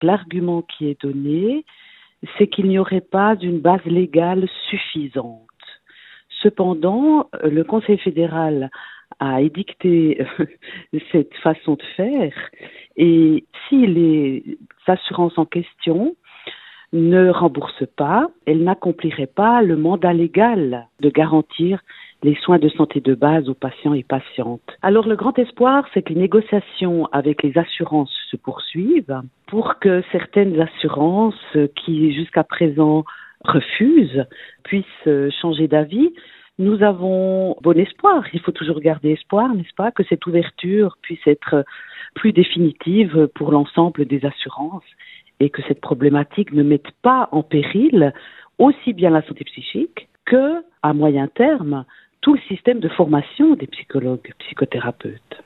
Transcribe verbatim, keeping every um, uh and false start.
L'argument qui est donné, c'est qu'il n'y aurait pas une base légale suffisante. Cependant, le Conseil fédéral a édicté cette façon de faire et si les assurances en question ne remboursent pas, elles n'accompliraient pas le mandat légal de garantir les soins de santé de base aux patients et patientes. Alors le grand espoir, c'est que les négociations avec les assurances se poursuivent pour que certaines assurances qui jusqu'à présent refusent puissent changer d'avis. Nous avons bon espoir, il faut toujours garder espoir, n'est-ce pas, que cette ouverture puisse être plus définitive pour l'ensemble des assurances et que cette problématique ne mette pas en péril aussi bien la santé psychique que, à moyen terme, tout le système de formation des psychologues, psychothérapeutes.